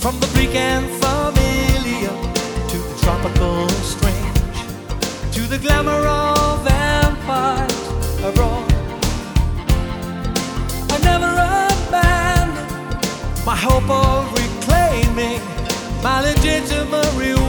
From the bleak and familiar to the tropical strange, to the glamour of empires abroad, I never abandoned my hope of reclaiming my legitimate reward.